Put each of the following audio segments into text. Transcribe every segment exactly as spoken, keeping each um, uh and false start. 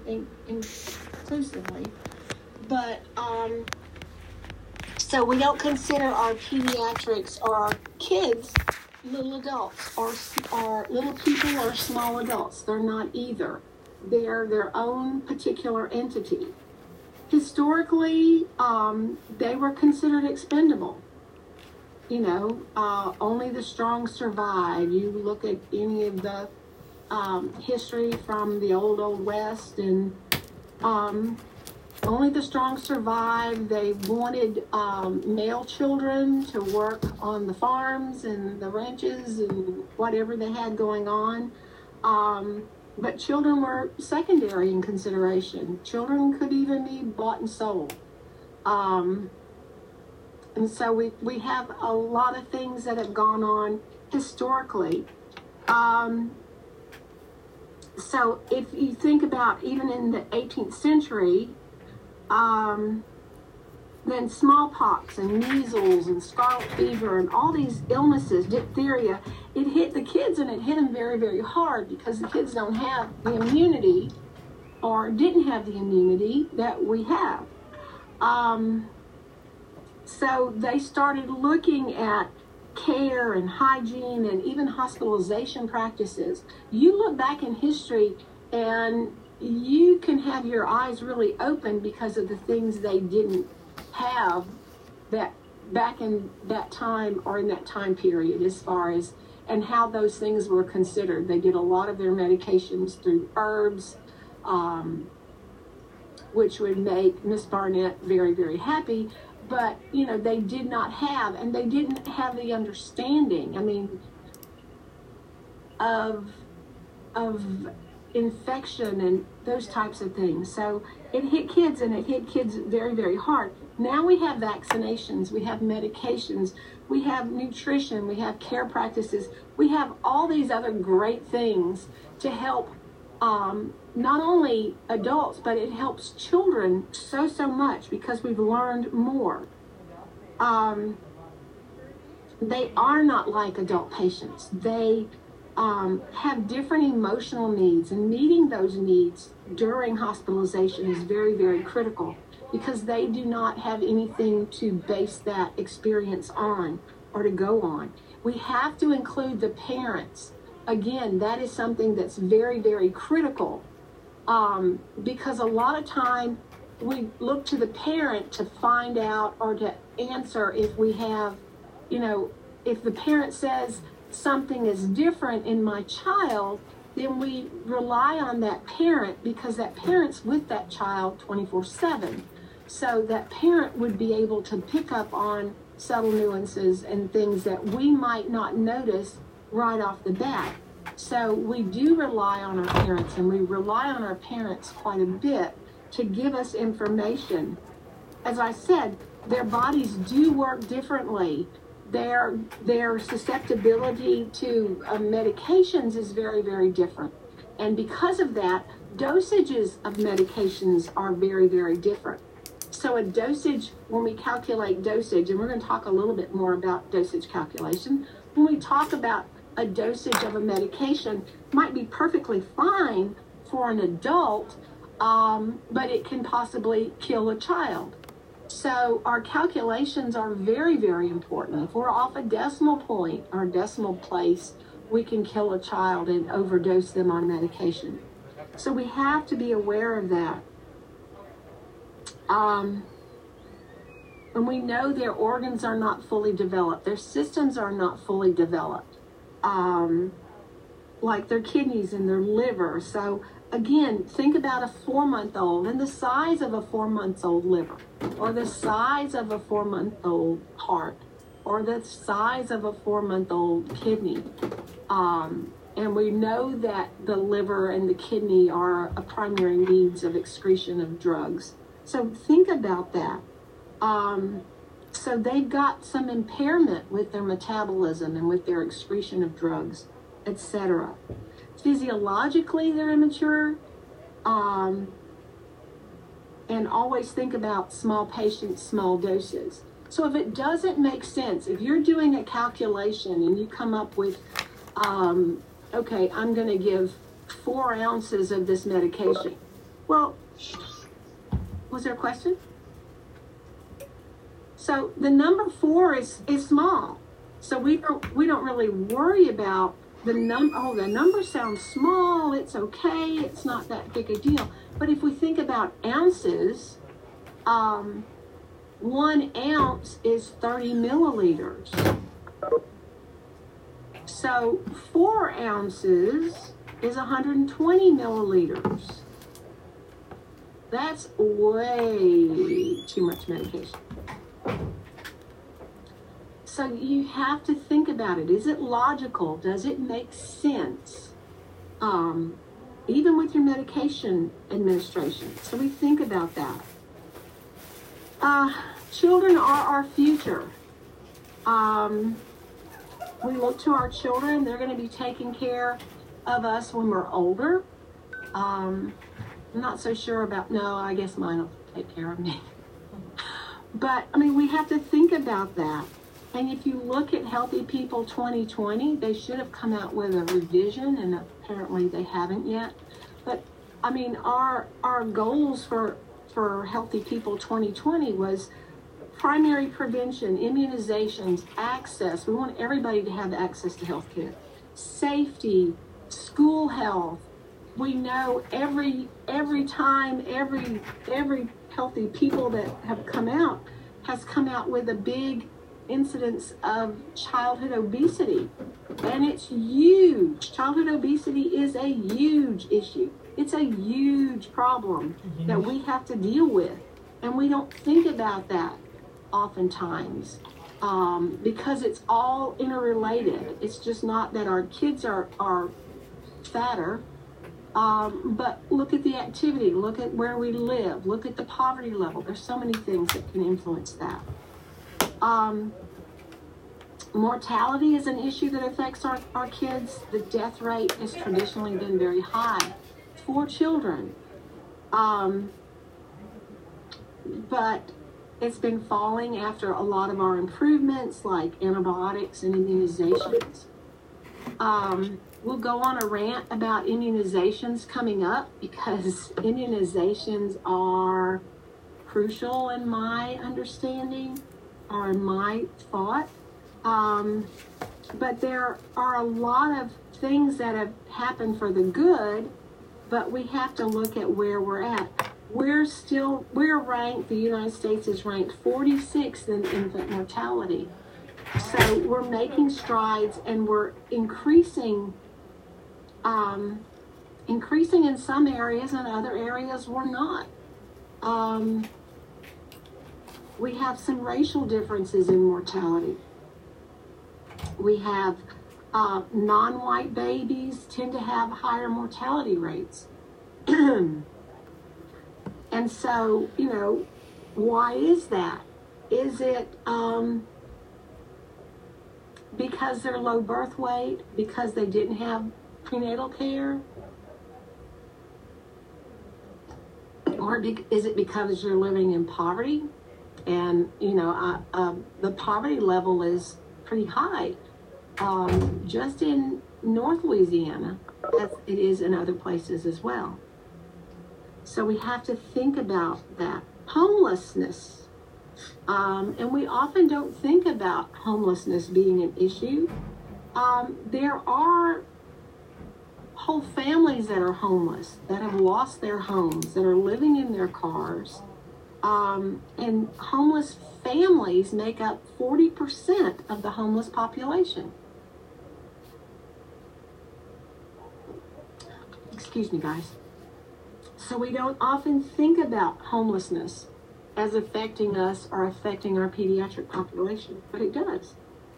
in, inclusively. But, um, so we don't consider our pediatrics or our kids little adults or, or little people or small adults. They're not either. They're their own particular entity. Historically, um, they were considered expendable. You know, uh, only the strong survive. You look at any of the um, history from the old, old West, and um, only the strong survive. They wanted um, male children to work on the farms and the ranches and whatever they had going on. Um, but children were secondary in consideration. Children could even be bought and sold. Um, And so we, we have a lot of things that have gone on historically. Um, so if you think about even in the eighteenth century, um, then smallpox and measles and scarlet fever and all these illnesses, diphtheria, it hit the kids, and it hit them very, very hard because the kids don't have the immunity, or didn't have the immunity that we have. Um, So they started looking at care and hygiene and even hospitalization practices. You look back in history and you can have your eyes really open because of the things they didn't have that back in that time or in that time period, as far as and how those things were considered. They did a lot of their medications through herbs, um, which would make Miss Barnett very, very happy. But, you know, they did not have, and they didn't have the understanding, I mean, of, of infection and those types of things. So it hit kids, and it hit kids very, very hard. Now we have vaccinations, we have medications, we have nutrition, we have care practices, we have all these other great things to help um, not only adults, but it helps children so, so much because we've learned more. Um, they are not like adult patients. They um, have different emotional needs, and meeting those needs during hospitalization is very, very critical because they do not have anything to base that experience on or to go on. We have to include the parents. Again, that is something that's very, very critical. Um, because a lot of time we look to the parent to find out or to answer if we have, you know, if the parent says something is different in my child, then we rely on that parent because that parent's with that child twenty-four seven. So that parent would be able to pick up on subtle nuances and things that we might not notice right off the bat. So we do rely on our parents, and we rely on our parents quite a bit to give us information. As I said, their bodies do work differently. Their, their susceptibility to uh, medications is very, very different. And because of that, dosages of medications are very, very different. So a dosage, when we calculate dosage, and we're going to talk a little bit more about dosage calculation, when we talk about a dosage of a medication might be perfectly fine for an adult, um, but it can possibly kill a child. So our calculations are very, very important. If we're off a decimal point or a decimal place, we can kill a child and overdose them on medication. So we have to be aware of that. Um, and we know their organs are not fully developed. Their systems are not fully developed. Um, like their kidneys and their liver. So again, think about a four-month-old and the size of a four-month-old liver, or the size of a four-month-old heart, or the size of a four-month-old kidney. Um, and we know that the liver and the kidney are a primary means of excretion of drugs. So think about that. Um, so they've got some impairment with their metabolism and with their excretion of drugs, et cetera. Physiologically, they're immature. Um, and always think about small patients, small doses. So if it doesn't make sense, if you're doing a calculation and you come up with, um, okay, I'm going to give four ounces of this medication, Well, was there a question? So the number four is, is small. So we don't, we don't really worry about the number. Oh, the number sounds small. It's okay. It's not that big a deal. But if we think about ounces, um, one ounce is thirty milliliters. So four ounces is one hundred twenty milliliters. That's way too much medication. So you have to think about it. Is it logical? Does it make sense? Um, even with your medication administration. So we think about that. Uh, children are our future. Um, we look to our children. They're going to be taking care of us when we're older. Um, I'm not so sure about, no, I guess mine will take care of me. But, I mean, we have to think about that. And if you look at Healthy People twenty twenty, they should have come out with a revision, and apparently they haven't yet. But, I mean, our our goals for, for Healthy People twenty twenty was primary prevention, immunizations, access. We want everybody to have access to health care. Safety, school health. We know every every time, every every Healthy People that have come out has come out with a big incidence of childhood obesity, and it's huge. Childhood obesity is a huge issue. It's a huge problem mm-hmm. that we have to deal with, and we don't think about that oftentimes um, because it's all interrelated. It's just not that our kids are are fatter, um, but look at the activity, look at where we live, look at the poverty level. There's so many things that can influence that. Um, mortality is an issue that affects our, our kids. The death rate has traditionally been very high for children. Um, but it's been falling after a lot of our improvements like antibiotics and immunizations. Um, we'll go on a rant about immunizations coming up because immunizations are crucial in my understanding. Or my thought. Um, but there are a lot of things that have happened for the good, but we have to look at where we're at. We're still, we're ranked, the United States is ranked forty-sixth in infant mortality. So we're making strides and we're increasing, um, increasing in some areas and other areas we're not. Um, We have some racial differences in mortality. We have uh, non-white babies tend to have higher mortality rates. And so, you know, why is that? Is it um, because they're low birth weight? Because they didn't have prenatal care? Or be- is it because you're living in poverty? And, you know, uh, uh, the poverty level is pretty high, um, just in North Louisiana, as it is in other places as well. So we have to think about that. Homelessness. Um, and we often don't think about homelessness being an issue. Um, there are whole families that are homeless, that have lost their homes, that are living in their cars. Um, and homeless families make up forty percent of the homeless population. Excuse me, guys. So we don't often think about homelessness as affecting us or affecting our pediatric population, but it does.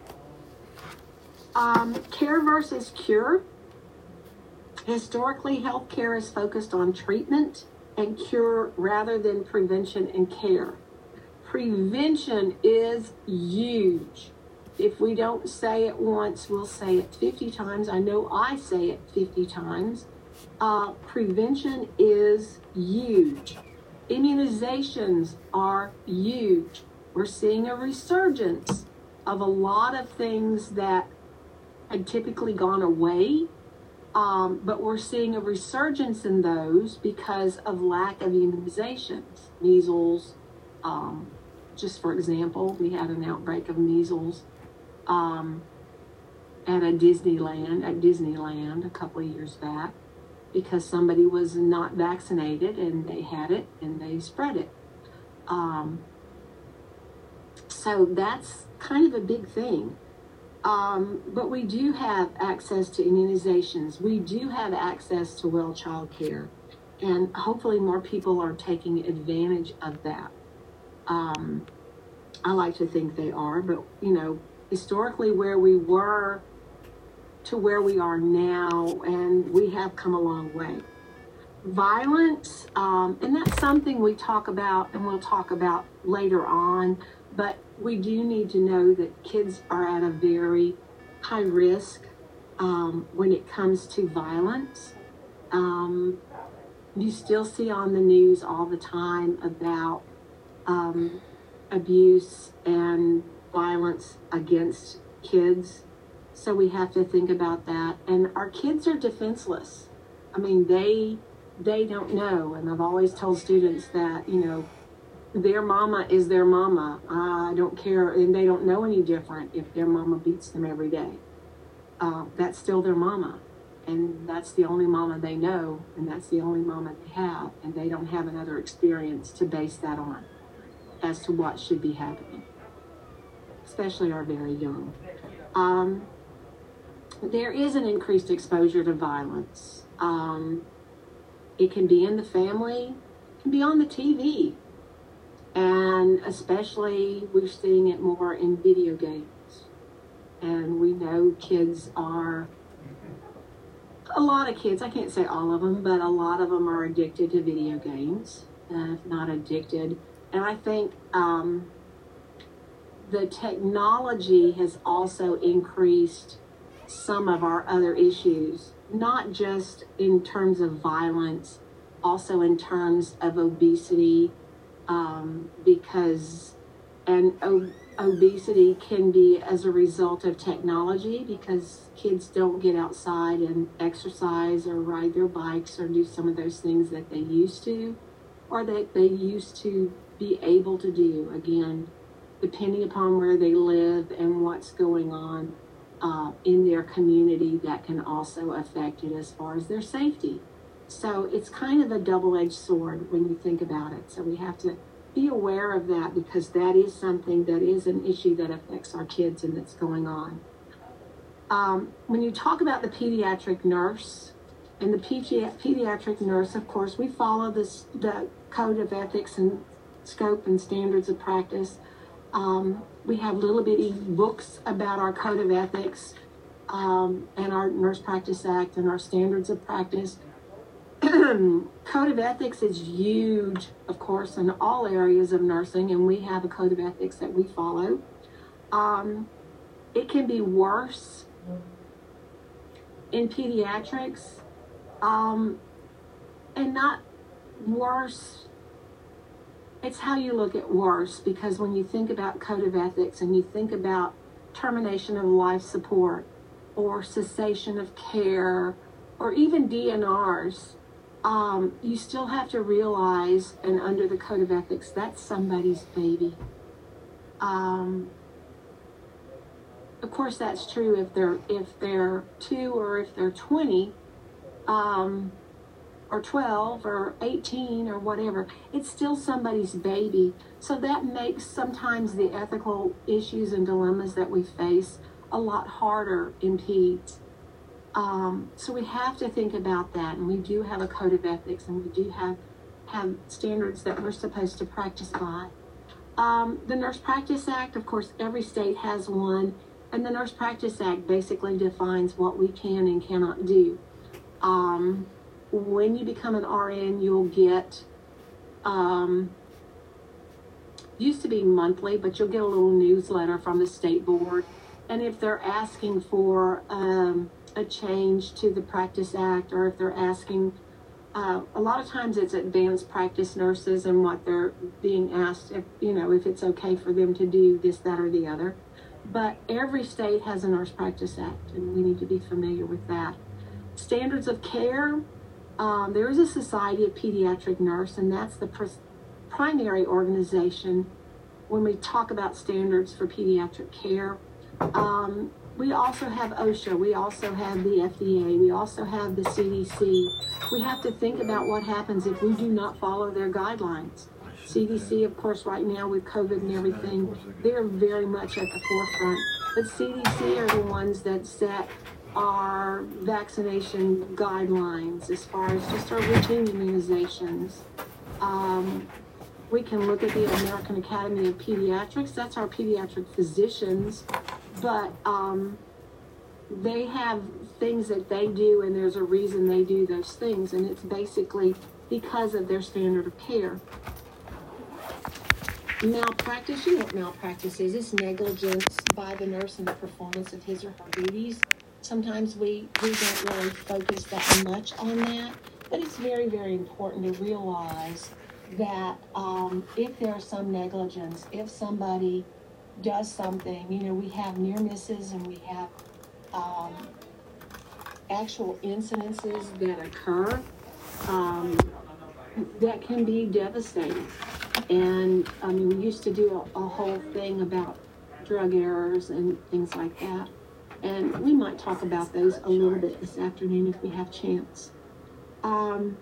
Um, care versus cure. Historically, healthcare is focused on treatment and cure rather than prevention and care. Prevention is huge. If we don't say it once, we'll say it fifty times. I know I say it fifty times. Uh, prevention is huge. Immunizations are huge. We're seeing a resurgence of a lot of things that had typically gone away Um, but we're seeing a resurgence in those because of lack of immunizations. Measles, um, just for example, we had an outbreak of measles um, at a Disneyland, at Disneyland a couple of years back, because somebody was not vaccinated and they had it and they spread it. Um, so that's kind of a big thing. Um, but we do have access to immunizations. We do have access to well child care. And hopefully more people are taking advantage of that. Um, I like to think they are, but, you know, historically where we were to where we are now, and we have come a long way. Violence, um, and that's something we talk about and we'll talk about later on, but we do need to know that kids are at a very high risk um, when it comes to violence. Um, you still see on the news all the time about um, abuse and violence against kids. So we have to think about that. And our kids are defenseless. I mean, they they don't know. And I've always told students that, you know, their mama is their mama. I don't care. And they don't know any different if their mama beats them every day. Uh, that's still their mama. And that's the only mama they know. And that's the only mama they have. And they don't have another experience to base that on as to what should be happening, especially our very young. Um, there is an increased exposure to violence. Um, it can be in the family, it can be on the T V. And especially we're seeing it more in video games. And we know kids are, a lot of kids, I can't say all of them, but a lot of them are addicted to video games, uh, if not addicted. And I think um, the technology has also increased some of our other issues, not just in terms of violence, also in terms of obesity, um, because, and ob- obesity can be as a result of technology because kids don't get outside and exercise or ride their bikes or do some of those things that they used to, or that they used to be able to do, again, depending upon where they live and what's going on uh, in their community. That can also affect it as far as their safety. So it's kind of a double-edged sword when you think about it. So we have to be aware of that because that is something that is an issue that affects our kids and that's going on. Um, when you talk about the pediatric nurse, and the pedi- pediatric nurse, of course, we follow this, the code of ethics and scope and standards of practice. Um, we have little bitty books about our code of ethics um, and our Nurse Practice Act and our standards of practice. Code of ethics is huge, of course, in all areas of nursing, and we have a code of ethics that we follow. Um, it can be worse in pediatrics, um, and not worse. It's how you look at worse, because when you think about code of ethics and you think about termination of life support or cessation of care or even D N Rs, um, you still have to realize, and under the code of ethics, that's somebody's baby. Um, of course, that's true if they're if they're two or if they're twenty. Um, or twelve or eighteen or whatever, it's still somebody's baby. So that makes sometimes the ethical issues and dilemmas that we face a lot harder in peds. Um, so we have to think about that, and we do have a code of ethics, and we do have, have standards that we're supposed to practice by. Um, the Nurse Practice Act, of course, every state has one, and the Nurse Practice Act basically defines what we can and cannot do. Um, When you become an R N, you'll get, um, used to be monthly, but you'll get a little newsletter from the state board. And if they're asking for um, a change to the Practice Act, or if they're asking, uh, a lot of times it's advanced practice nurses and what they're being asked, if, you know, if it's okay for them to do this, that, or the other. But every state has a Nurse Practice Act, and we need to be familiar with that. standards of care, um, there is a Society of Pediatric Nurse, and that's the pr- primary organization when we talk about standards for pediatric care. Um, we also have OSHA, we also have the F D A, we also have the C D C. We have to think about what happens if we do not follow their guidelines. C D C, of course, right now with COVID and everything, they're very much at the forefront. But C D C are the ones that set our vaccination guidelines as far as just our routine immunizations. Um, we can look at the American Academy of Pediatrics. That's our pediatric physicians. But um, they have things that they do, and there's a reason they do those things. And it's basically because of their standard of care. Malpractice, you know what malpractice is. It's negligence by the nurse in the performance of his or her duties. Sometimes we, we don't really focus that much on that, but it's very, very important to realize that um, if there's some negligence, if somebody does something, you know, we have near misses and we have um, actual incidences that occur um, that can be devastating. And I mean, we used to do a, a whole thing about drug errors and things like that. And we might talk about those a little bit this afternoon if we have chance. Um,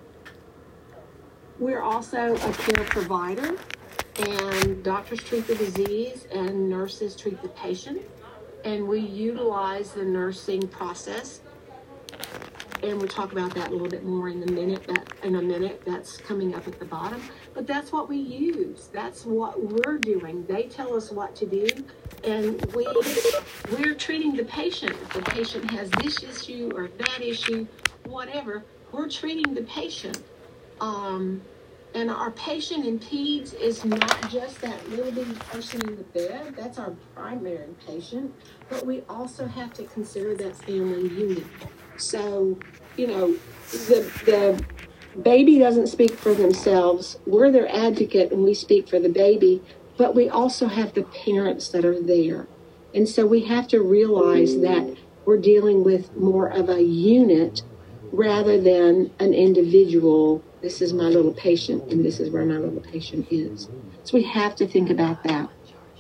we're also a care provider, and doctors treat the disease and nurses treat the patient. And we utilize the nursing process. And we'll talk about that a little bit more in a minute. That in a minute, that's coming up at the bottom. But that's what we use. That's what we're doing. They tell us what to do, and we we're treating the patient. If the patient has this issue or that issue, whatever, we're treating the patient. Um, and our patient in peds is not just that little bitty person in the bed. That's our primary patient, but we also have to consider that family unit. So, you know, the the baby doesn't speak for themselves. We're their advocate and we speak for the baby, but we also have the parents that are there. And so we have to realize that we're dealing with more of a unit rather than an individual. This is my little patient and this is where my little patient is. So we have to think about that.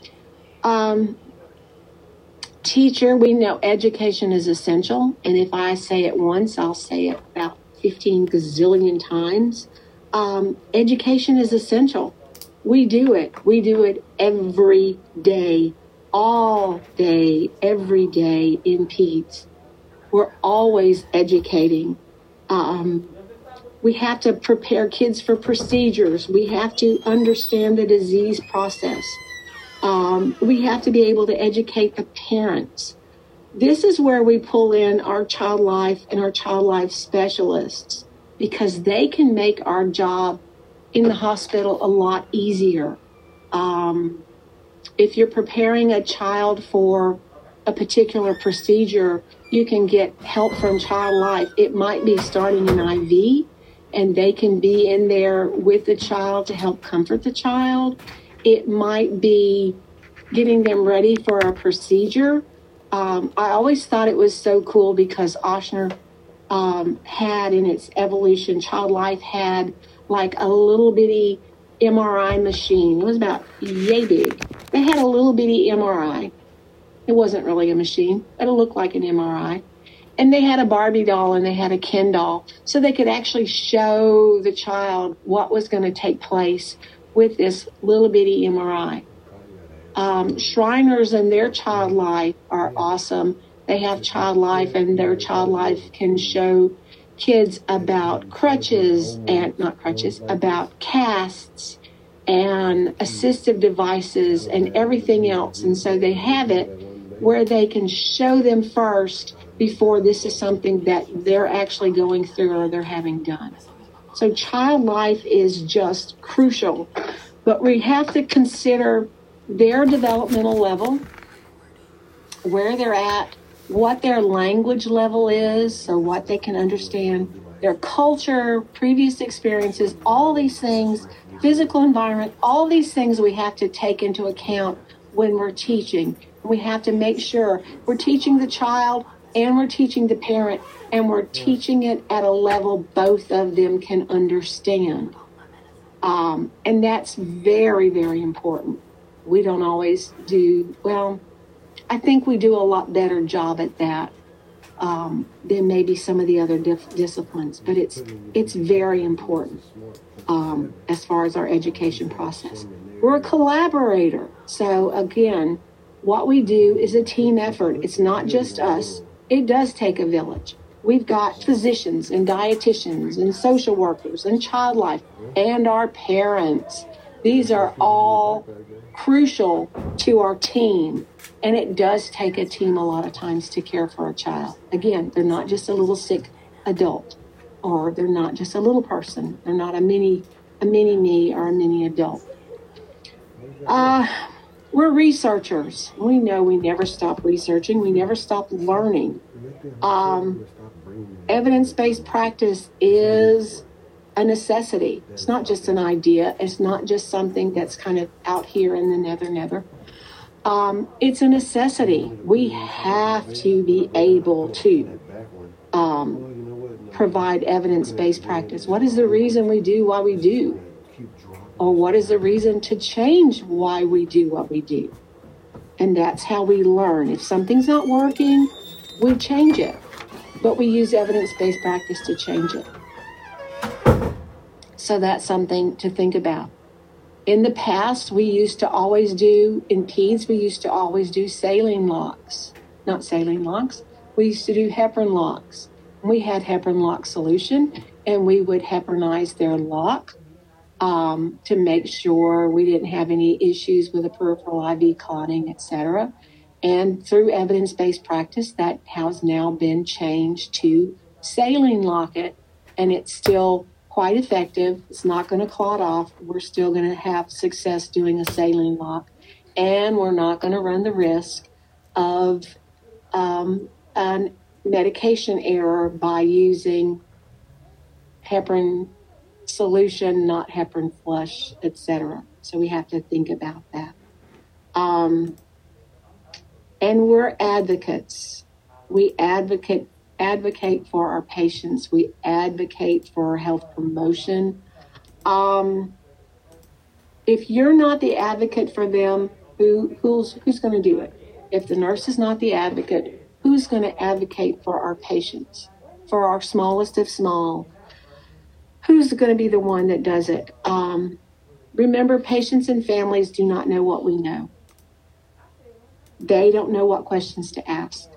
Um, teacher, we know education is essential. And if I say it once, I'll say it about fifteen gazillion times. Um, education is essential. We do it. We do it every day, all day, every day in peds. We're always educating. Um, we have to prepare kids for procedures. We have to understand the disease process. Um, we have to be able to educate the parents. This is where we pull in our child life and our child life specialists, because they can make our job in the hospital a lot easier. Um, if you're preparing a child for a particular procedure, you can get help from child life. It might be starting an I V, and they can be in there with the child to help comfort the child. It might be getting them ready for a procedure. Um, I always thought it was so cool because Ochsner um, had in its evolution, Child Life had like a little bitty M R I machine. It was about yay big. They had a little bitty M R I. It wasn't really a machine, but it looked like an M R I. And they had a Barbie doll and they had a Ken doll, so they could actually show the child what was going to take place with this little bitty M R I. Um, Shriners and their Child Life are awesome. They have Child Life, and their Child Life can show kids about crutches and not crutches, about casts and assistive devices and everything else. And so they have it where they can show them first before this is something that they're actually going through or they're having done. So Child Life is just crucial, but we have to consider their developmental level, where they're at, what their language level is, so what they can understand, their culture, previous experiences, all these things, physical environment, all these things we have to take into account when we're teaching. We have to make sure we're teaching the child and we're teaching the parent, and we're teaching it at a level both of them can understand. Um, and that's very, very important. We don't always do, well, I think we do a lot better job at that um, than maybe some of the other dif- disciplines, but it's it's very important um, as far as our education process. We're a collaborator. So again, what we do is a team effort. It's not just us. It does take a village. We've got physicians and dietitians and social workers and child life and our parents. These are all crucial to our team. And it does take a team a lot of times to care for a child. Again, they're not just a little sick adult, or they're not just a little person. They're not a mini, a mini me or a mini adult. Uh, we're researchers. We know we never stop researching. We never stop learning. Um, evidence-based practice is a necessity. It's not just an idea. It's not just something that's kind of out here in the nether nether. Um, it's a necessity. We have to be able to um, provide evidence-based practice. What is the reason we do what we do? Or what is the reason to change why we do what we do? And that's how we learn. If something's not working, we change it. But we use evidence-based practice to change it. So that's something to think about. In the past, we used to always do, in peds, we used to always do saline locks. Not saline locks. We used to do heparin locks. We had heparin lock solution, and we would heparinize their lock um, to make sure we didn't have any issues with the peripheral I V clotting, et cetera. And through evidence-based practice, that has now been changed to saline lock it, and it's still quite effective. It's not going to clot off. We're still going to have success doing a saline lock, and we're not going to run the risk of um, a medication error by using heparin solution, not heparin flush, et cetera. So we have to think about that. Um, and we're advocates. We advocate advocate for our patients. We advocate for health promotion. Um, if you're not the advocate for them, who who's who's going to do it? If the nurse is not the advocate, who's going to advocate for our patients, for our smallest of small? Who's going to be the one that does it? Um, remember, patients and families do not know what we know. They don't know what questions to ask.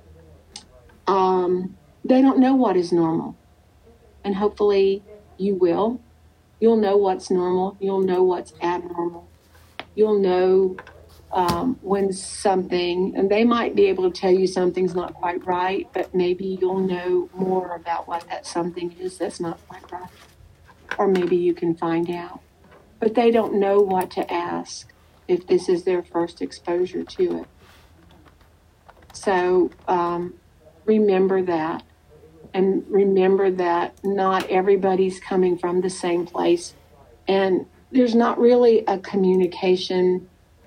Um, they don't know what is normal. And hopefully you will. You'll know what's normal. You'll know what's abnormal. You'll know um, when something, and they might be able to tell you something's not quite right, but maybe you'll know more about what that something is that's not quite right. Or maybe you can find out. But they don't know what to ask if this is their first exposure to it. So, um, remember that, and remember that not everybody's coming from the same place, and there's not really a communication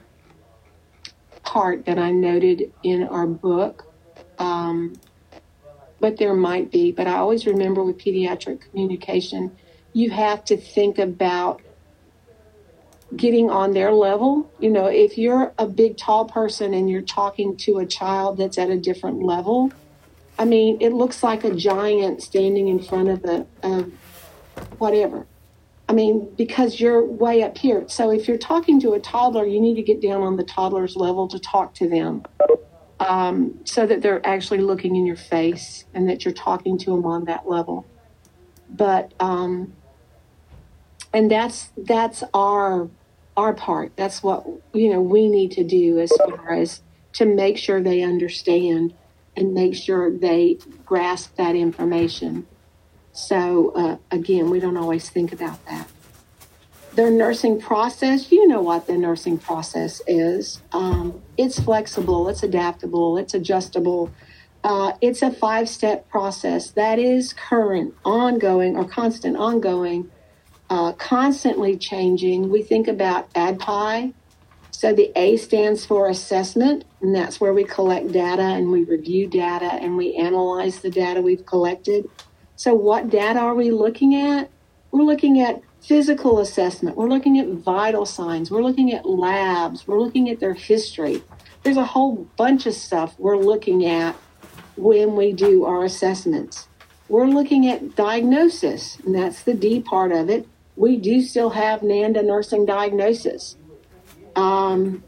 part that I noted in our book, um, but there might be. But I always remember with pediatric communication, you have to think about getting on their level. You know, if you're a big, tall person and you're talking to a child that's at a different level, I mean, it looks like a giant standing in front of a, a whatever. I mean, because you're way up here. So if you're talking to a toddler, you need to get down on the toddler's level to talk to them, um, so that they're actually looking in your face and that you're talking to them on that level. But, um, and that's, that's our, our part. That's what, you know, we need to do as far as to make sure they understand and make sure they grasp that information. So, uh, again, we don't always think about that. Their nursing process, you know what the nursing process is. Um, it's flexible, it's adaptable, it's adjustable. Uh, it's a five-step process that is current, ongoing, or constant, ongoing, uh, constantly changing. We think about A D P I, So the A stands for assessment, and that's where we collect data and we review data and we analyze the data we've collected. So what data are we looking at? We're looking at physical assessment. We're looking at vital signs. We're looking at labs. We're looking at their history. There's a whole bunch of stuff we're looking at when we do our assessments. We're looking at diagnosis, and that's the D part of it. We do still have NANDA nursing diagnosis. Um,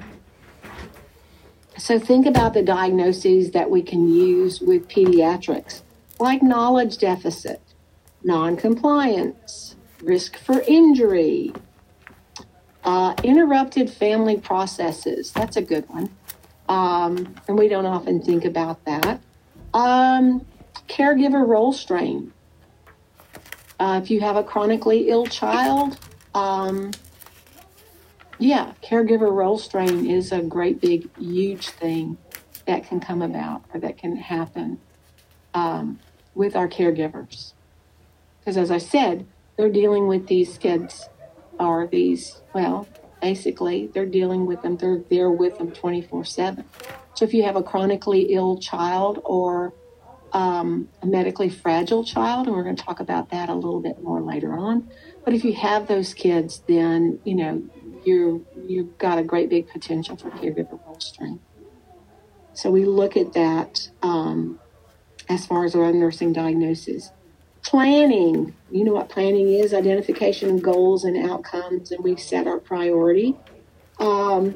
so think about the diagnoses that we can use with pediatrics, like knowledge deficit, non-compliance, risk for injury, uh, interrupted family processes. That's a good one. Um, and we don't often think about that. Um, caregiver role strain. Uh, if you have a chronically ill child, um, yeah, caregiver role strain is a great big, huge thing that can come about or that can happen um, with our caregivers. Because as I said, they're dealing with these kids or these, well, basically they're dealing with them. They're there with them twenty-four seven. So if you have a chronically ill child or um, a medically fragile child, and we're going to talk about that a little bit more later on. But if you have those kids, then, you know, you you've got a great big potential for caregiver role strain. So we look at that um, as far as our nursing diagnosis. Planning, you know what planning is, identification of goals and outcomes, and we set our priority. Um,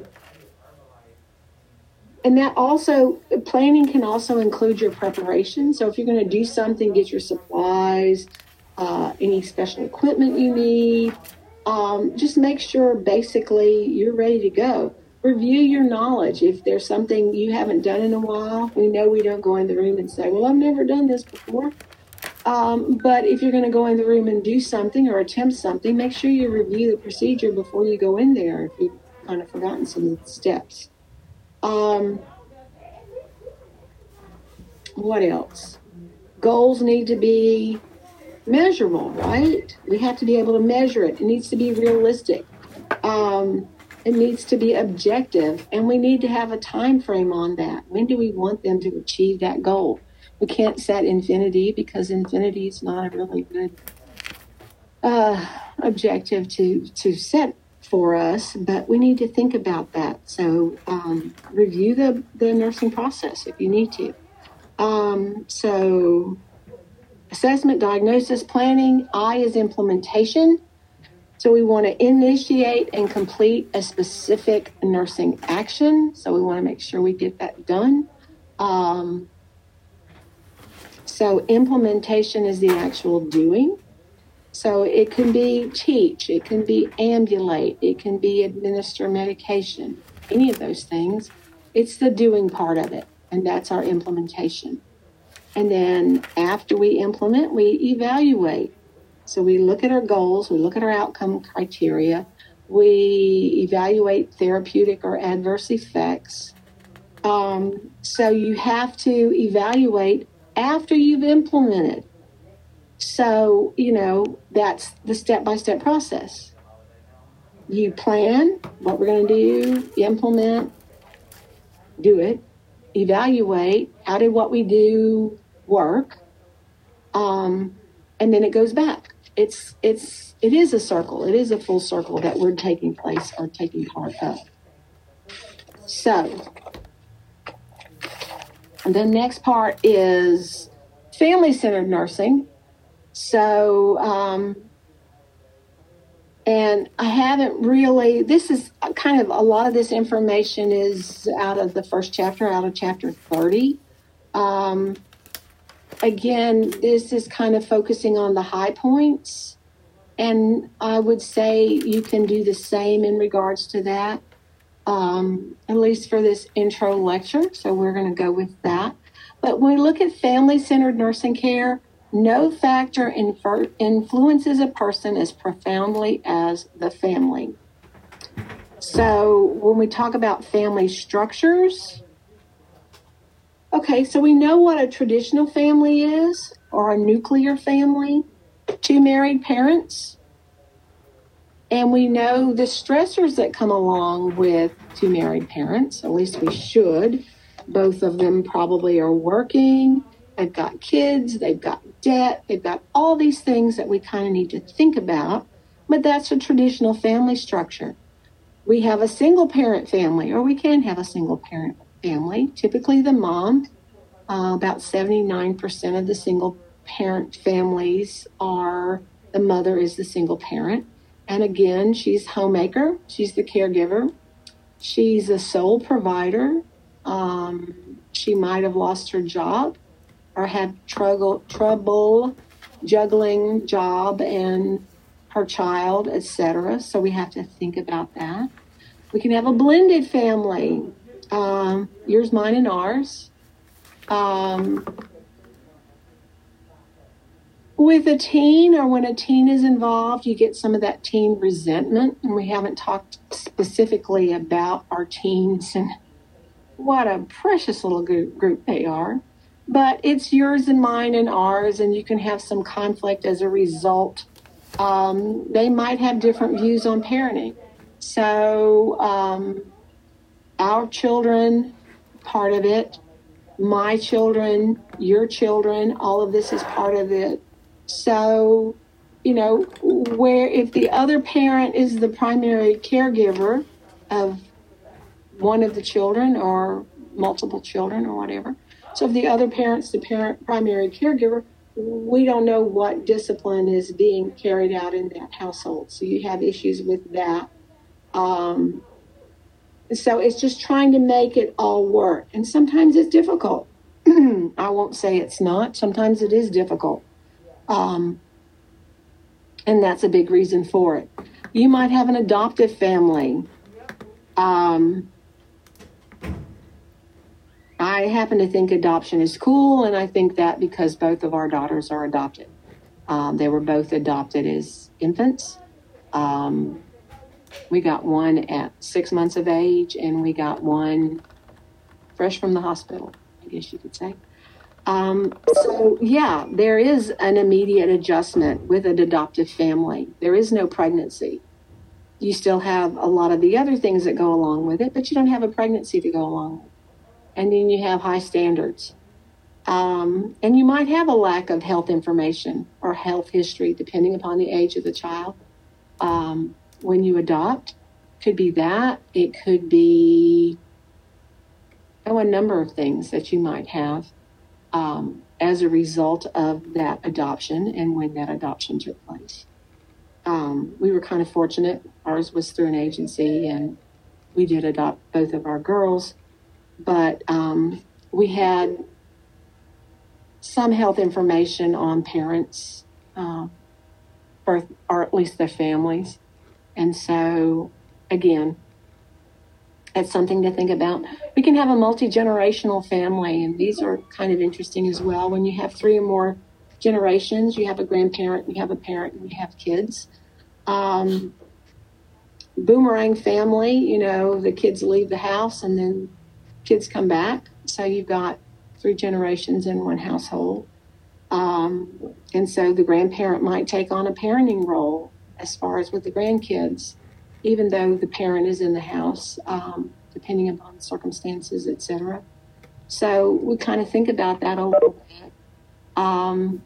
and that also, planning can also include your preparation. So if you're going to do something, get your supplies, uh, any special equipment you need. Um, just make sure basically you're ready to go. Review your knowledge. If there's something you haven't done in a while, we know we don't go in the room and say, well, I've never done this before. Um, but if you're going to go in the room and do something or attempt something, make sure you review the procedure before you go in there if you've kind of forgotten some of the steps. Um, what else? Goals need to be measurable, right? We have to be able to measure it. It needs to be realistic. Um, it needs to be objective, and we need to have a time frame on that. When do we want them to achieve that goal? We can't set infinity because infinity is not a really good uh, objective to, to set for us, but we need to think about that. So um, review the, the nursing process if you need to. Um, so assessment, diagnosis, planning. I is implementation. So we want to initiate and complete a specific nursing action. So we want to make sure we get that done. Um, So implementation is the actual doing. So it can be teach, it can be ambulate, it can be administer medication, any of those things. It's the doing part of it, and that's our implementation. And then after we implement, we evaluate. So we look at our goals, we look at our outcome criteria, we evaluate therapeutic or adverse effects. Um, so you have to evaluate after you've implemented. So, you know, that's the step-by-step process. You plan what we're going to do, implement, do it, evaluate, how did what we do work, um, and then it goes back. It's, it's, it is a circle. It is a full circle that we're taking place or taking part of. So, and the next part is family-centered nursing. So, um, and I haven't really, this is kind of, a lot of this information is out of the first chapter, out of chapter thirty. Um, again, this is kind of focusing on the high points. And I would say you can do the same in regards to that. Um, at least for this intro lecture. So we're going to go with that. But when we look at family-centered nursing care, no factor infer- influences a person as profoundly as the family. So when we talk about family structures, okay, so we know what a traditional family is, or a nuclear family. Two married parents, And we know the stressors that come along with two married parents, at least we should. Both of them probably are working, they've got kids, they've got debt, they've got all these things that we kind of need to think about. But that's a traditional family structure. We have a single parent family, or we can have a single parent family. Typically the mom, uh, about seventy-nine percent of the single parent families are, the mother is the single parent. And again, she's homemaker, she's the caregiver, she's a sole provider. Um, she might have lost her job or had trouble, trouble juggling job and her child, et cetera. So we have to think about that. We can have a blended family, um, yours, mine, and ours. Um, with a teen, or when a teen is involved, you get some of that teen resentment. And we haven't talked specifically about our teens and what a precious little group, group they are. But it's yours and mine and ours, and you can have some conflict as a result. Um, they might have different views on parenting. So um, our children, part of it, my children, your children, all of this is part of it. So, you know, where if the other parent is the primary caregiver of one of the children or multiple children or whatever, so if the other parent's the parent primary caregiver, we don't know what discipline is being carried out in that household. So you have issues with that. Um, so it's just trying to make it all work. And sometimes it's difficult. I won't say it's not. Sometimes it is difficult. Um, and that's a big reason for it. You might have an adoptive family. Um, I happen to think adoption is cool, and I think that because both of our daughters are adopted. Um, they were both adopted as infants. Um, we got one at six months of age, and we got one fresh from the hospital, I guess you could say. Um, so, yeah, there is an immediate adjustment with an adoptive family. There is no pregnancy. You still have a lot of the other things that go along with it, but you don't have a pregnancy to go along with. And then you have high standards. Um, and you might have a lack of health information or health history, depending upon the age of the child. Um, when you adopt, could be that. It could be, oh, a number of things that you might have um, as a result of that adoption and when that adoption took place. Um, we were kind of fortunate. Ours was through an agency, and we did adopt both of our girls. But um, we had some health information on parents, uh, or, or at least their families. And so, again, that's something to think about. We can have a multi-generational family, and these are kind of interesting as well. When you have three or more generations, you have a grandparent, you have a parent, and you have kids. Um, boomerang family, you know, the kids leave the house and then kids come back. So you've got three generations in one household. Um, and so the grandparent might take on a parenting role as far as with the grandkids, even though the parent is in the house, um, depending upon circumstances, et cetera. So we kind of think about that a little bit. Um,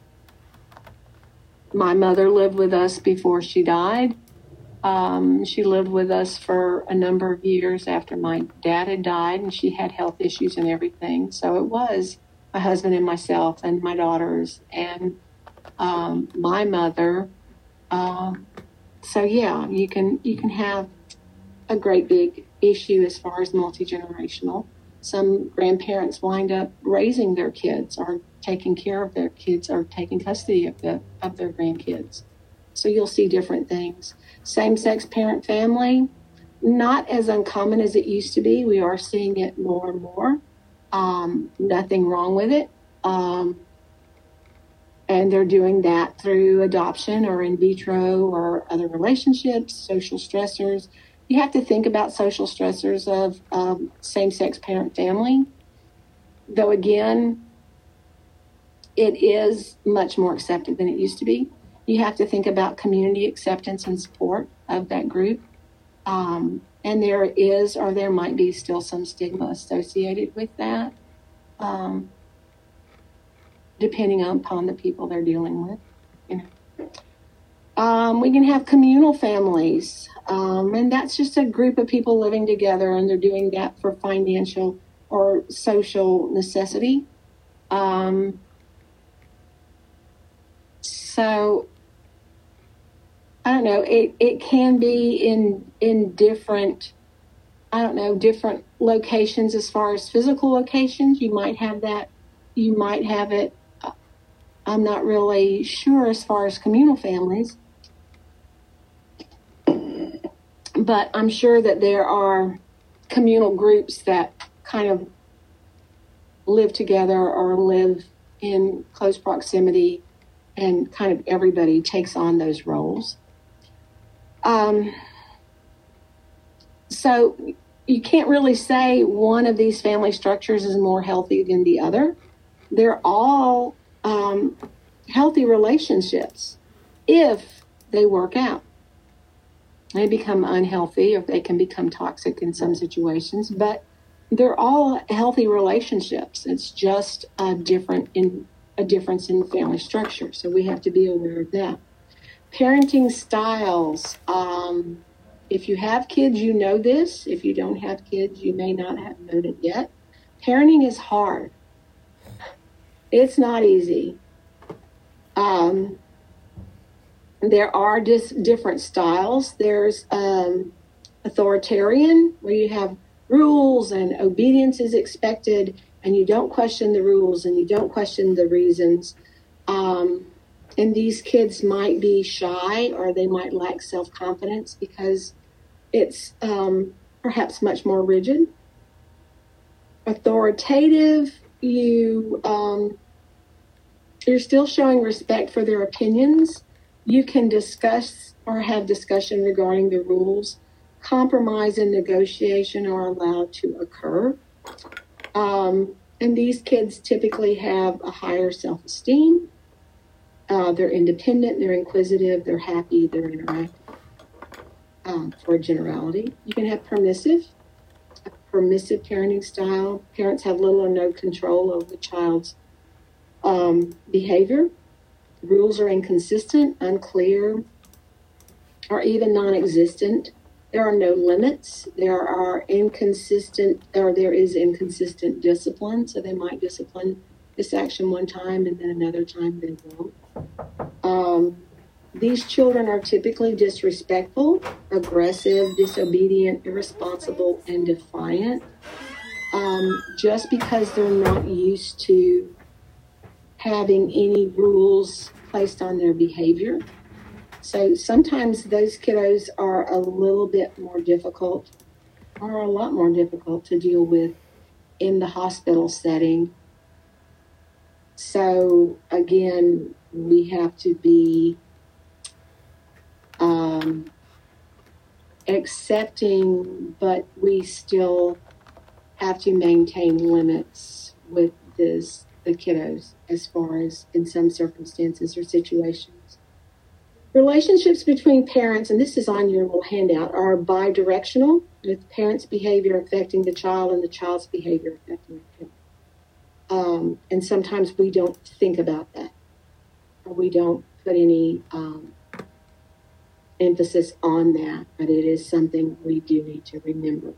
my mother lived with us before she died. Um, she lived with us for a number of years after my dad had died, and she had health issues and everything. So it was my husband and myself and my daughters and um, my mother. Uh, so yeah, you can you can have a great big issue as far as multi-generational. Some grandparents wind up raising their kids or taking care of their kids or taking custody of the of their grandkids. So you'll see different things. Same-sex parent family, not as uncommon as it used to be. We are seeing it more and more. Um, nothing wrong with it. Um, and they're doing that through adoption or in vitro or other relationships, social stressors. You have to think about social stressors of um, same-sex parent family. Though, again, it is much more accepted than it used to be. You have to think about community acceptance and support of that group. Um, and there is, or there might be still some stigma associated with that, um, depending upon the people they're dealing with. You know. Um, we can have communal families, um, and that's just a group of people living together, and they're doing that for financial or social necessity. Um, so, I don't know, it, it can be in in different, I don't know, different locations as far as physical locations. You might have that, you might have it, I'm not really sure as far as communal families. But I'm sure that there are communal groups that kind of live together or live in close proximity, and kind of everybody takes on those roles. Um, so you can't really say one of these family structures is more healthy than the other. They're all um, healthy relationships if they work out. They become unhealthy, or they can become toxic in some situations, but they're all healthy relationships. It's just a different in a difference in family structure, so we have to be aware of that. Parenting styles. Um, if you have kids, you know this. If you don't have kids, you may not have known it yet. Parenting is hard. It's not easy. Um, There are dis- different styles. There's um, authoritarian, where you have rules and obedience is expected, and you don't question the rules and you don't question the reasons. Um, and these kids might be shy, or they might lack self-confidence because it's um, perhaps much more rigid. Authoritative, you, um, you're still showing respect for their opinions. You can discuss or have discussion regarding the rules. Compromise and negotiation are allowed to occur. Um, and these kids typically have a higher self-esteem. Uh, they're independent, they're inquisitive, they're happy, they're interactive. Um, for a generality. You can have permissive, a permissive parenting style. Parents have little or no control over the child's um, behavior. Rules are inconsistent, unclear, or even non-existent. There are no limits. There are inconsistent, or there is inconsistent discipline. So they might discipline this action one time and then another time they won't. Um, these children are typically disrespectful, aggressive, disobedient, irresponsible, and defiant. Um, just because they're not used to having any rules placed on their behavior. So sometimes those kiddos are a little bit more difficult, or a lot more difficult to deal with in the hospital setting. So again, we have to be um, accepting, but we still have to maintain limits with this the kiddos, as far as in some circumstances or situations. Relationships between parents, and this is on your little handout, are bidirectional, with parents' behavior affecting the child and the child's behavior affecting the parent. Um, and sometimes we don't think about that, or we don't put any um, emphasis on that, but it is something we do need to remember.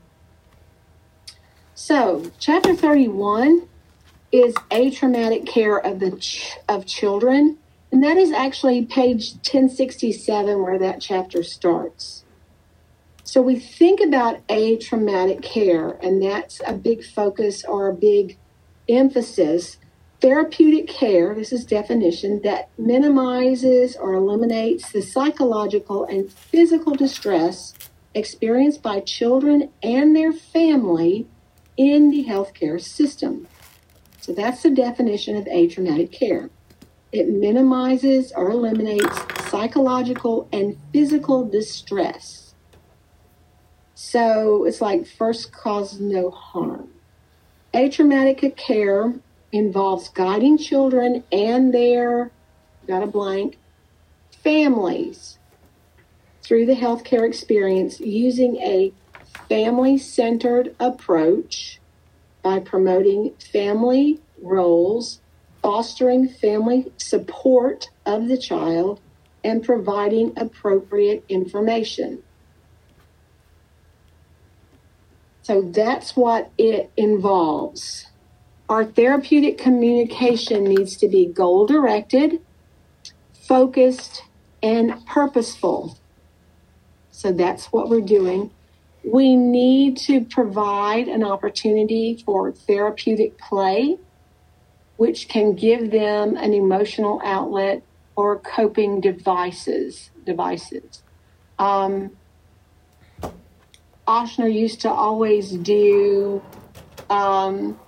So, chapter thirty-one is atraumatic care of the ch- of children, and that is actually page ten sixty-seven where that chapter starts. So we think about atraumatic care, and that's a big focus or a big emphasis. Therapeutic care, this is definition, that minimizes or eliminates the psychological and physical distress experienced by children and their family in the healthcare system. So that's the definition of atraumatic care. It minimizes or eliminates psychological and physical distress. So it's like first cause no harm. Atraumatic care involves guiding children and their, got a blank, families through the healthcare experience using a family-centered approach by promoting family roles, fostering family support of the child, and providing appropriate information. So that's what it involves. Our therapeutic communication needs to be goal-directed, focused, and purposeful. So that's what we're doing. We need to provide an opportunity for therapeutic play, which can give them an emotional outlet or coping devices. devices. Um, Ochsner used to always do um,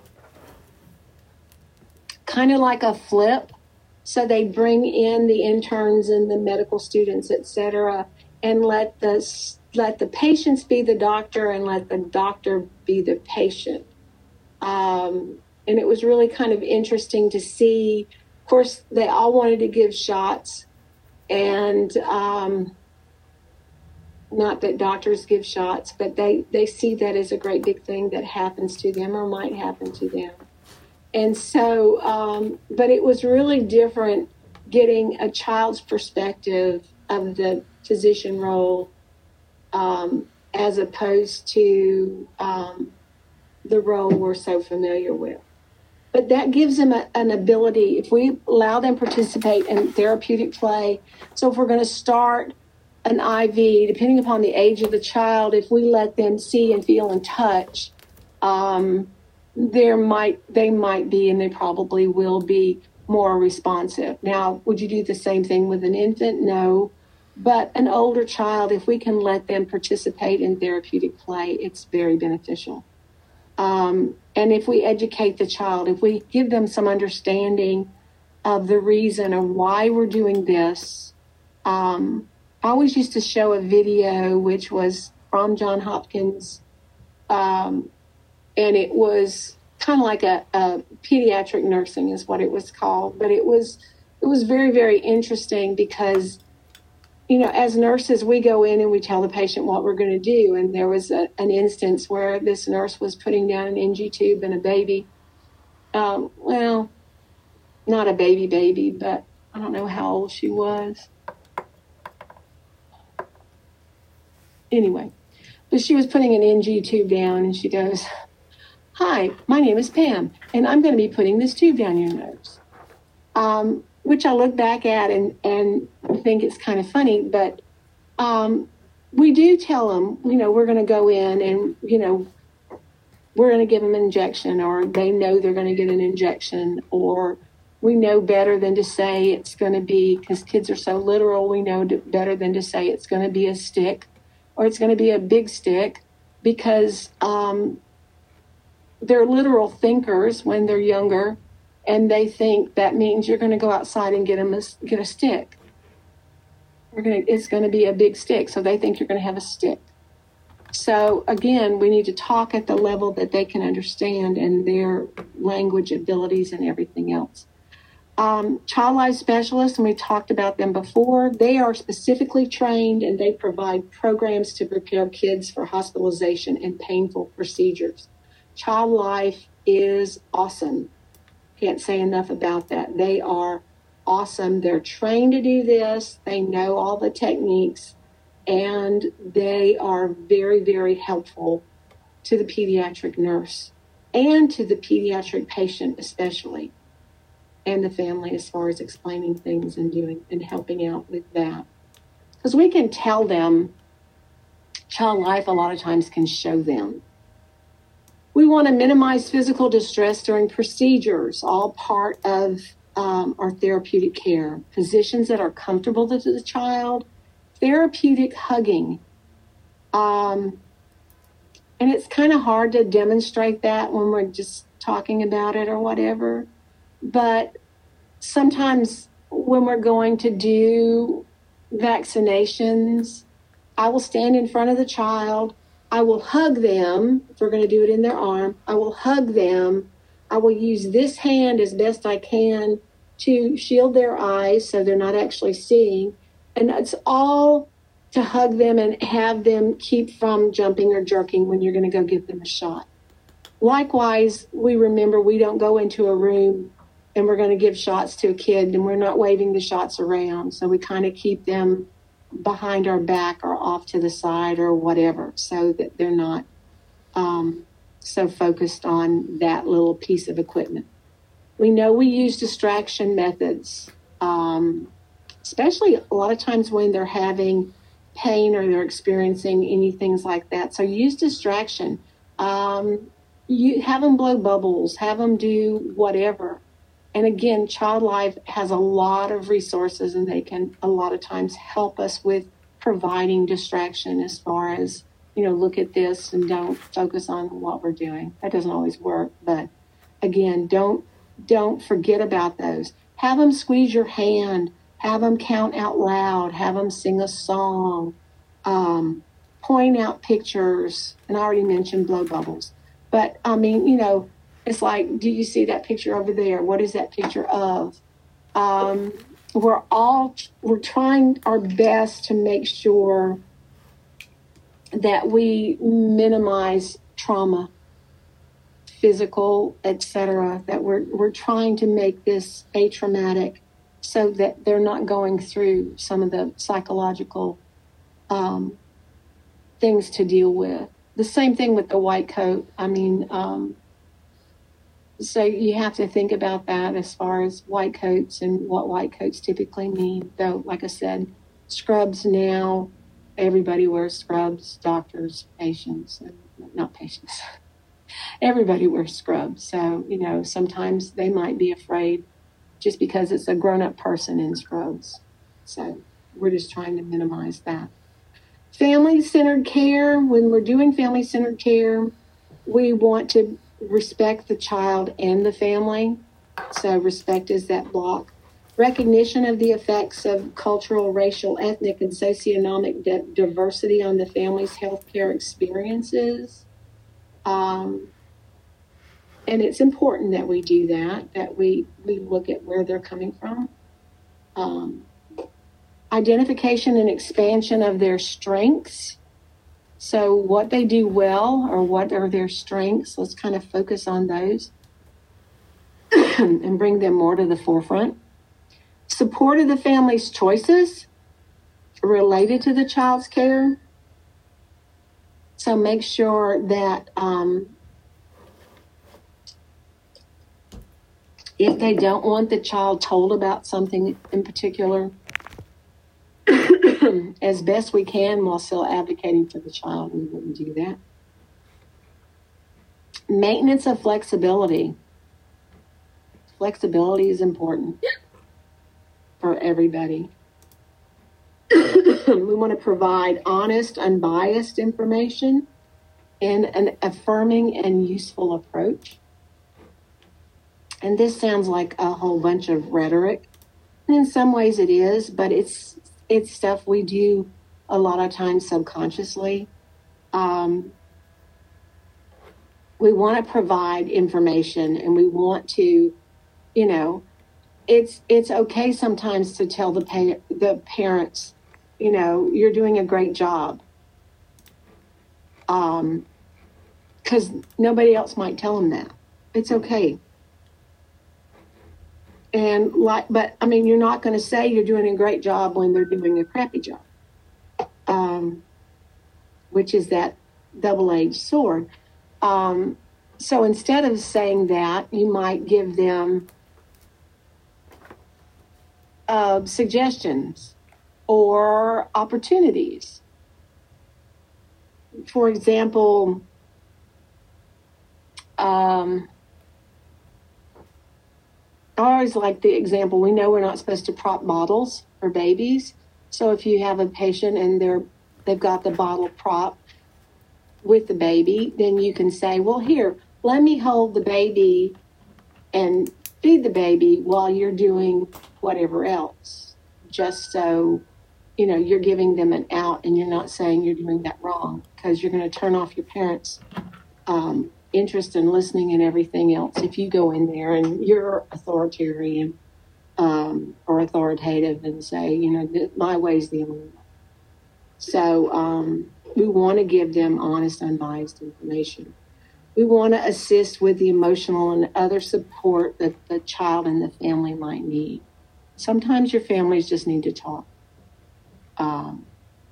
kind of like a flip. So they bring in the interns and the medical students, et cetera, and let the, let the patients be the doctor and let the doctor be the patient. Um, and it was really kind of interesting to see. Of course, they all wanted to give shots, and um, not that doctors give shots, but they, they see that as a great big thing that happens to them or might happen to them. And so, um, but it was really different getting a child's perspective of the physician role um, as opposed to um, the role we're so familiar with. But that gives them a, an ability, if we allow them to participate in therapeutic play. So if we're going to start an I V, depending upon the age of the child, if we let them see and feel and touch, um, there might they might be, and they probably will be, more responsive. Now, would you do the same thing with an infant? No. But an older child, if we can let them participate in therapeutic play, it's very beneficial. Um, and if we educate the child, if we give them some understanding of the reason of why we're doing this, um, I always used to show a video which was from Johns Hopkins, um, and it was kind of like a, a pediatric nursing is what it was called. But it was it was very, very interesting because, you know, as nurses, we go in and we tell the patient what we're going to do. And there was a, an instance where this nurse was putting down an N G tube and a baby. Um, well, not a baby baby, but I don't know how old she was. Anyway, but she was putting an N G tube down, and she goes, "Hi, my name is Pam, and I'm going to be putting this tube down your nose." Um, which I look back at and, and think it's kind of funny, but um, we do tell them, you know, we're going to go in and, you know, we're going to give them an injection, or they know they're going to get an injection, or we know better than to say it's going to be, because kids are so literal, we know better than to say it's going to be a stick or it's going to be a big stick, because um, they're literal thinkers when they're younger, and they think that means you're going to go outside and get them a, get a stick. We're going to, it's going to be a big stick, so they think you're going to have a stick. So again, we need to talk at the level that they can understand and their language abilities and everything else. Um, Child Life Specialists, and we talked about them before, they are specifically trained and they provide programs to prepare kids for hospitalization and painful procedures. Child Life is awesome. Can't say enough about that. They are awesome. They're trained to do this. They know all the techniques, and they are very, very helpful to the pediatric nurse and to the pediatric patient especially, and the family, as far as explaining things and doing and helping out with that. Because we can tell them, Child Life a lot of times can show them. We want to minimize physical distress during procedures, all part of um, our therapeutic care. Positions that are comfortable to the child, therapeutic hugging. Um, and it's kind of hard to demonstrate that when we're just talking about it or whatever. But sometimes when we're going to do vaccinations, I will stand in front of the child. I will hug them. If we're going to do it in their arm, I will hug them. I will use this hand as best I can to shield their eyes so they're not actually seeing. And it's all to hug them and have them keep from jumping or jerking when you're going to go give them a shot. Likewise, we remember we don't go into a room and we're going to give shots to a kid and we're not waving the shots around. So we kind of keep them behind our back or off to the side or whatever, so that they're not um, so focused on that little piece of equipment. We know we use distraction methods, um, especially a lot of times when they're having pain or they're experiencing any things like that. So use distraction. Um, you have them blow bubbles, have them do whatever. And again, Child Life has a lot of resources, and they can a lot of times help us with providing distraction as far as, you know, look at this and don't focus on what we're doing. That doesn't always work, but again, don't don't forget about those. Have them squeeze your hand, have them count out loud, have them sing a song, um, point out pictures, and I already mentioned blow bubbles. But I mean, you know, it's like, do you see that picture over there? What is that picture of? Um, we're all, we're trying our best to make sure that we minimize trauma, physical, et cetera, that we're, we're trying to make this atraumatic so that they're not going through some of the psychological um, things to deal with. The same thing with the white coat. I mean, um, so you have to think about that as far as white coats and what white coats typically mean. Though, like I said, scrubs now, everybody wears scrubs, doctors, patients, not patients. Everybody wears scrubs. So, you know, sometimes they might be afraid just because it's a grown-up person in scrubs. So we're just trying to minimize that. Family-centered care. When we're doing family-centered care, we want to respect the child and the family. So respect is that block. Recognition of the effects of cultural, racial, ethnic, and socioeconomic di- diversity on the family's healthcare experiences. Um, and it's important that we do that, that we, we look at where they're coming from. Um, identification and expansion of their strengths. So what they do well, or what are their strengths, let's kind of focus on those and bring them more to the forefront. Support of the family's choices related to the child's care. So make sure that um, if they don't want the child told about something in particular, as best we can while still advocating for the child, we wouldn't do that. Maintenance of flexibility. Flexibility is important for everybody. We want to provide honest, unbiased information and an affirming and useful approach. And this sounds like a whole bunch of rhetoric. And in some ways it is, but it's it's stuff we do a lot of times subconsciously. Um, we want to provide information, and we want to, you know, it's it's okay sometimes to tell the pa- the parents, you know, you're doing a great job. Um, because nobody else might tell them that. It's okay. And like, but I mean, you're not going to say you're doing a great job when they're doing a crappy job, um, which is that double-edged sword. Um, so instead of saying that, you might give them uh, suggestions or opportunities. For example, um, I always like the example, we know we're not supposed to prop bottles for babies. So if you have a patient and they're, they've got the bottle prop with the baby, then you can say, well, here, let me hold the baby and feed the baby while you're doing whatever else. Just so, you know, you're giving them an out and you're not saying you're doing that wrong, because you're going to turn off your parents' um, interest in listening and everything else if you go in there and you're authoritarian um, or authoritative and say, you know, my way's the only way. So um, we want to give them honest, unbiased information. We want to assist with the emotional and other support that the child and the family might need. Sometimes your families just need to talk. Um,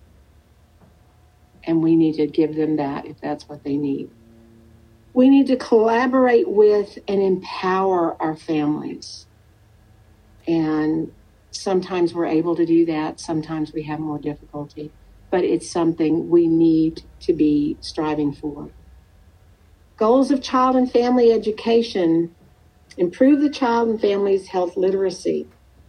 and we need to give them that if that's what they need. We need to collaborate with and empower our families. And sometimes we're able to do that. Sometimes we have more difficulty. But it's something we need to be striving for. Goals of child and family education: improve the child and family's health literacy.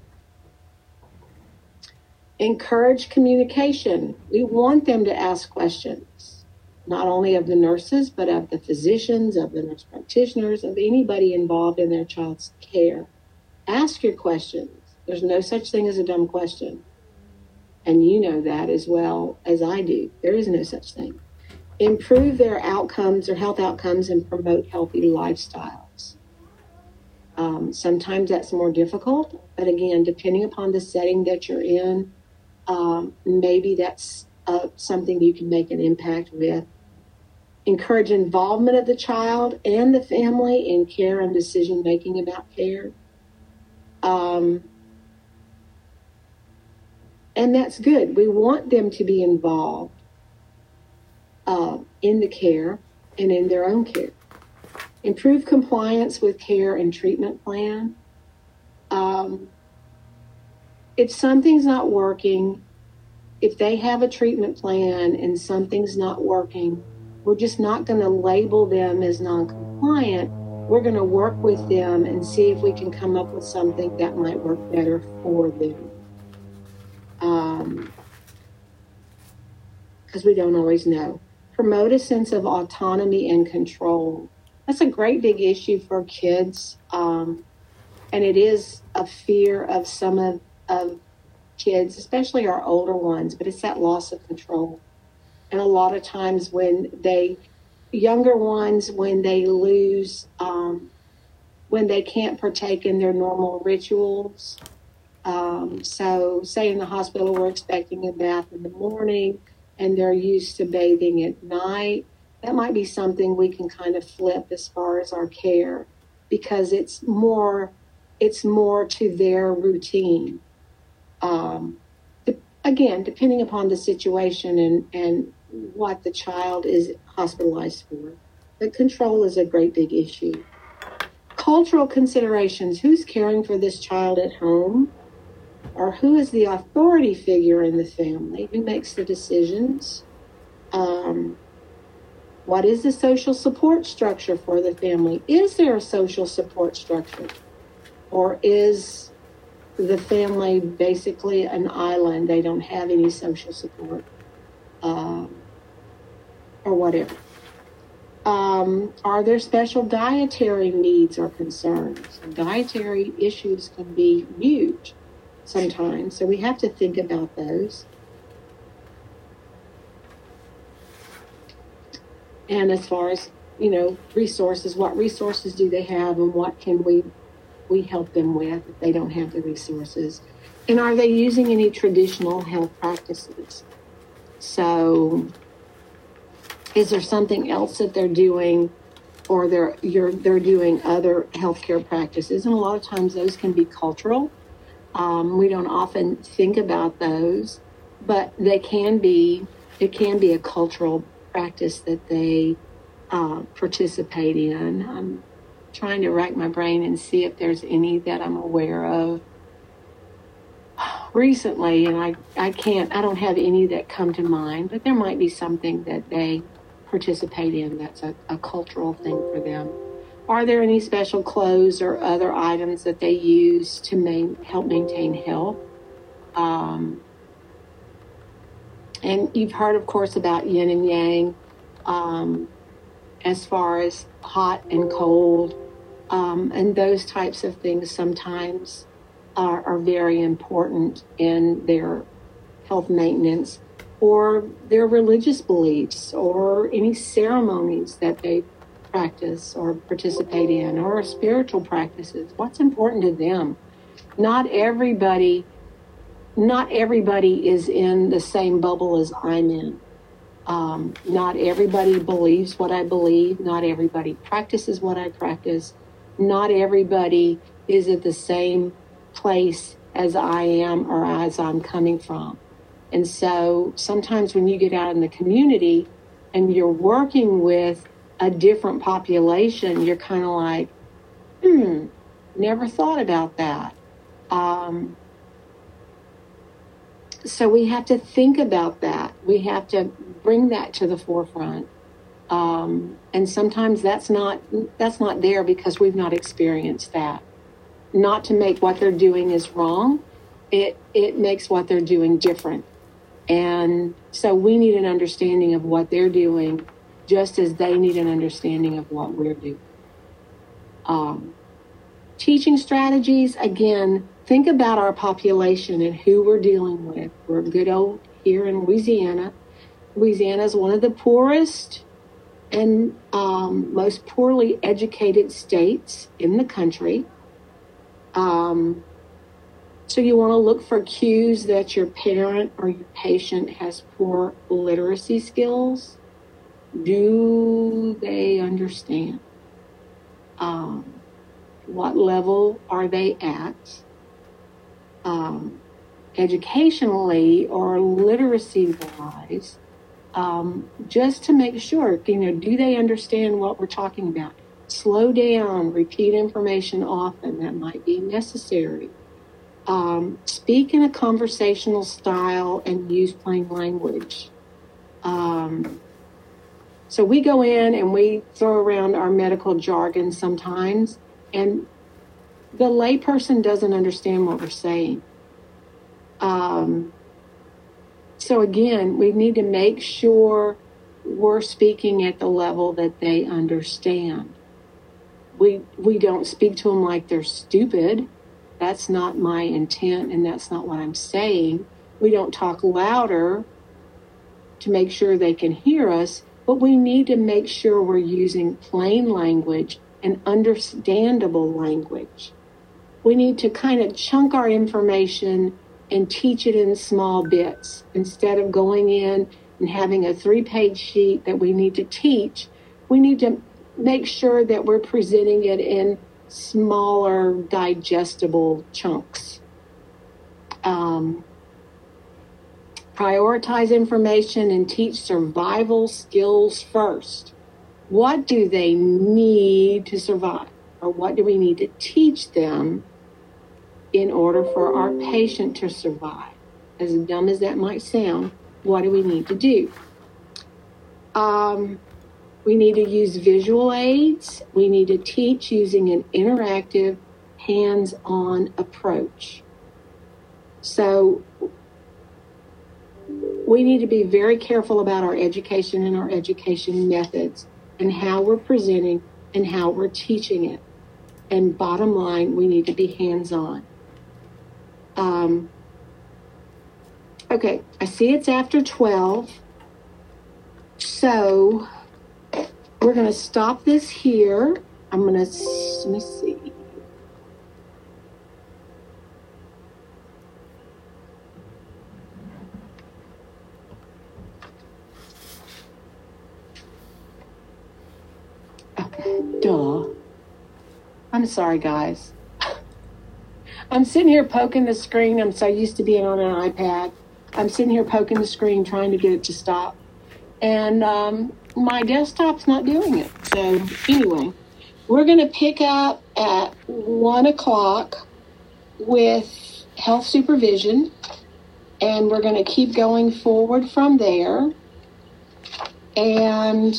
Encourage communication. We want them to ask questions, not only of the nurses, but of the physicians, of the nurse practitioners, of anybody involved in their child's care. Ask your questions. There's no such thing as a dumb question. And you know that as well as I do. There is no such thing. Improve their outcomes, their health outcomes, and promote healthy lifestyles. Um, sometimes that's more difficult, but again, depending upon the setting that you're in, um, maybe that's uh, something you can make an impact with. Encourage involvement of the child and the family in care and decision-making about care. Um, and that's good. We want them to be involved uh, in the care and in their own care. Improve compliance with care and treatment plan. Um, if something's not working, if they have a treatment plan and something's not working, we're just not going to label them as non-compliant. We're going to work with them and see if we can come up with something that might work better for them. Um, because we don't always know. Promote a sense of autonomy and control. That's a great big issue for kids. Um, and it is a fear of some of, of kids, especially our older ones, but it's that loss of control. And a lot of times when they, younger ones, when they lose, um, when they can't partake in their normal rituals. Um, so say in the hospital, we're expecting a bath in the morning and they're used to bathing at night. That might be something we can kind of flip as far as our care, because it's more, it's more to their routine. Um, de- again, depending upon the situation and, and what the child is hospitalized for. But control is a great big issue. Cultural considerations. Who's caring for this child at home? Or who is the authority figure in the family? Who makes the decisions? Um, what is the social support structure for the family? Is there a social support structure? Or is the family basically an island? They don't have any social support, uh, or whatever. Um, are there special dietary needs or concerns? Dietary issues can be huge sometimes, so we have to think about those. And as far as, you know, resources, what resources do they have and what can we we help them with if they don't have the resources? And are they using any traditional health practices? So is there something else that they're doing, or they're you're they're doing other healthcare practices? And a lot of times those can be cultural. Um, we don't often think about those, but they can be. It can be a cultural practice that they uh, participate in. I'm trying to rack my brain and see if there's any that I'm aware of recently, and I, I can't, I don't have any that come to mind, but there might be something that they participate in that's a, a cultural thing for them. Are there any special clothes or other items that they use to main, help maintain health? Um, and you've heard, of course, about yin and yang, um, as far as hot and cold, um, and those types of things sometimes are, are very important in their health maintenance, or their religious beliefs, or any ceremonies that they practice or participate in, or spiritual practices. What's important to them? Not everybody, not everybody is in the same bubble as I'm in. Um, not everybody believes what I believe. Not everybody practices what I practice. Not everybody is at the same place as I am or as I'm coming from. And so sometimes when you get out in the community and you're working with a different population, you're kind of like, hmm, never thought about that. Um, so we have to think about that. We have to bring that to the forefront. Um, and sometimes that's not that's not there because we've not experienced that. Not to make what they're doing is wrong. It it makes what they're doing different. And so we need an understanding of what they're doing, just as they need an understanding of what we're doing. Um, teaching strategies, again, think about our population and who we're dealing with. We're good old here in Louisiana. Louisiana is one of the poorest and um, most poorly educated states in the country. Um, so you want to look for cues that your parent or your patient has poor literacy skills. Do they understand? Um, what level are they at? Um, educationally or literacy-wise, um, just to make sure, you know, do they understand what we're talking about? Slow down, repeat information often. That might be necessary. Um, speak in a conversational style and use plain language. Um, so we go in and we throw around our medical jargon sometimes, and the layperson doesn't understand what we're saying. Um, so again, we need to make sure we're speaking at the level that they understand. We we don't speak to them like they're stupid. That's not my intent, and that's not what I'm saying. We don't talk louder to make sure they can hear us, but we need to make sure we're using plain language and understandable language. We need to kind of chunk our information and teach it in small bits instead of going in and having a three-page sheet that we need to teach. We need to make sure that we're presenting it in smaller, digestible chunks. Um, prioritize information and teach survival skills first. What do they need to survive? Or what do we need to teach them in order for our patient to survive? As dumb as that might sound, what do we need to do? Um, we need to use visual aids. We need to teach using an interactive, hands-on approach. So we need to be very careful about our education and our education methods and how we're presenting and how we're teaching it. And bottom line, we need to be hands-on. Um, okay, I see it's after twelve. So we're going to stop this here. I'm going to, let me see. Okay, duh. I'm sorry, guys. I'm sitting here poking the screen. I'm so used to being on an iPad. I'm sitting here poking the screen, trying to get it to stop. And um, my desktop's not doing it. So anyway, we're going to pick up at one o'clock with health supervision. And we're going to keep going forward from there. And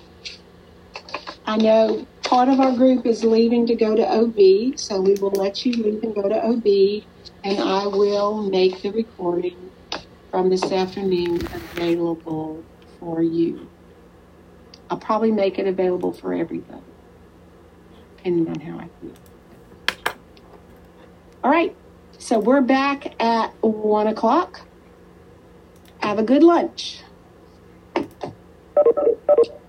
I know part of our group is leaving to go to O B, so we will let you leave and go to O B, and I will make the recording from this afternoon available for you. I'll probably make it available for everybody, depending on how I feel. All right, so we're back at one o'clock. Have a good lunch.